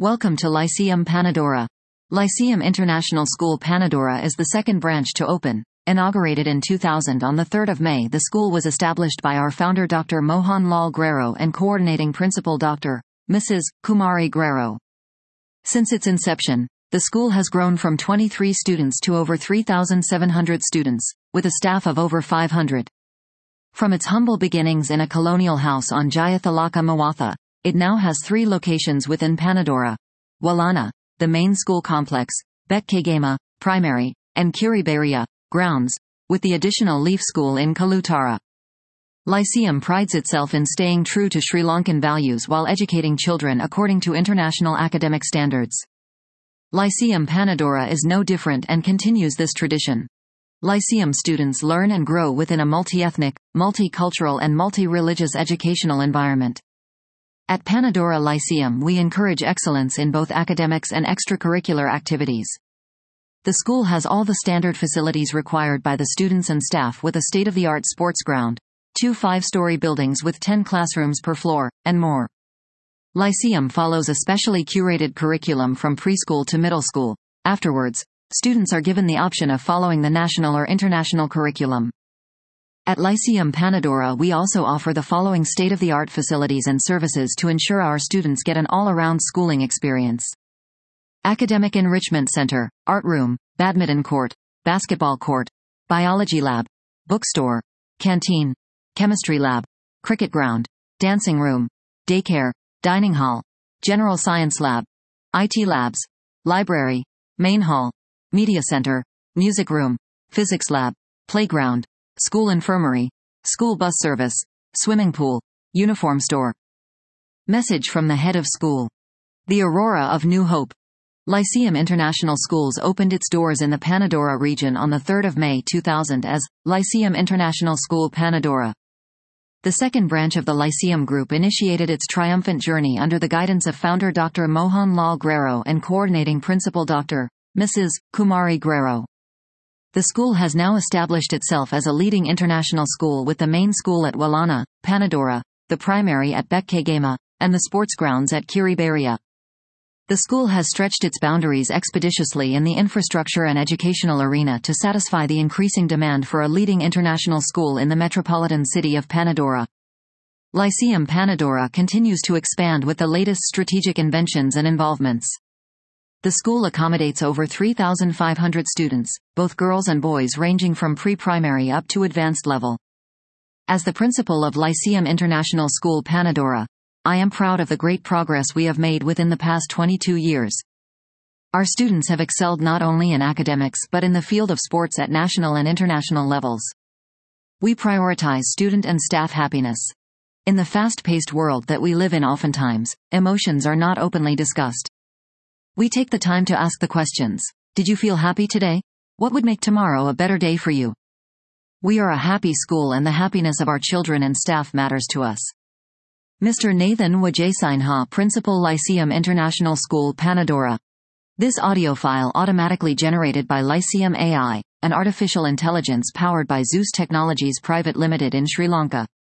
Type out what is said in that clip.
Welcome to Lyceum Panadura. Lyceum International School Panadura is the second branch to open. Inaugurated in 2000 on 3 May, the school was established by our founder Dr. Mohan Lal Grero and coordinating principal Dr. Mrs. Kumari Grero. Since its inception, the school has grown from 23 students to over 3,700 students, with a staff of over 500. From its humble beginnings in a colonial house on Jayathalaka Mawatha, it now has 3 locations within Panadura: Walana, the main school complex, Betkegama, primary, and Kiriberia, grounds, with the additional Leaf School in Kalutara. Lyceum prides itself in staying true to Sri Lankan values while educating children according to international academic standards. Lyceum Panadura is no different and continues this tradition. Lyceum students learn and grow within a multi-ethnic, multicultural and multi-religious educational environment. At Panadura Lyceum we encourage excellence in both academics and extracurricular activities. The school has all the standard facilities required by the students and staff with a state-of-the-art sports ground, 2 5-story buildings with 10 classrooms per floor, and more. Lyceum follows a specially curated curriculum from preschool to middle school. Afterwards, students are given the option of following the national or international curriculum. At Lyceum Panadura we also offer the following state-of-the-art facilities and services to ensure our students get an all-around schooling experience: Academic Enrichment Center, Art Room, Badminton Court, Basketball Court, Biology Lab, Bookstore, Canteen, Chemistry Lab, Cricket Ground, Dancing Room, Daycare, Dining Hall, General Science Lab, IT Labs, Library, Main Hall, Media Center, Music Room, Physics Lab, Playground, School Infirmary, School Bus Service, Swimming Pool, Uniform Store. Message from the head of school. The Aurora of New Hope. Lyceum International Schools opened its doors in the Panadura region on 3 May 2000 as Lyceum International School Panadura. The second branch of the Lyceum Group initiated its triumphant journey under the guidance of founder Dr. Mohan Lal Grero and coordinating principal Dr. Mrs. Kumari Grero. The school has now established itself as a leading international school with the main school at Walana, Panadura, the primary at Betkegama, and the sports grounds at Kiriberia. The school has stretched its boundaries expeditiously in the infrastructure and educational arena to satisfy the increasing demand for a leading international school in the metropolitan city of Panadura. Lyceum Panadura continues to expand with the latest strategic inventions and involvements. The school accommodates over 3,500 students, both girls and boys ranging from pre-primary up to advanced level. As the principal of Lyceum International School Panadura, I am proud of the great progress we have made within the past 22 years. Our students have excelled not only in academics but in the field of sports at national and international levels. We prioritize student and staff happiness. In the fast-paced world that we live in, oftentimes, emotions are not openly discussed. We take the time to ask the questions: did you feel happy today? What would make tomorrow a better day for you? We are a happy school and the happiness of our children and staff matters to us. Mr. Nathan Wajasinha, Principal, Lyceum International School Panadura. This audio file automatically generated by Lyceum AI, an artificial intelligence powered by Zeus Technologies Private Limited in Sri Lanka.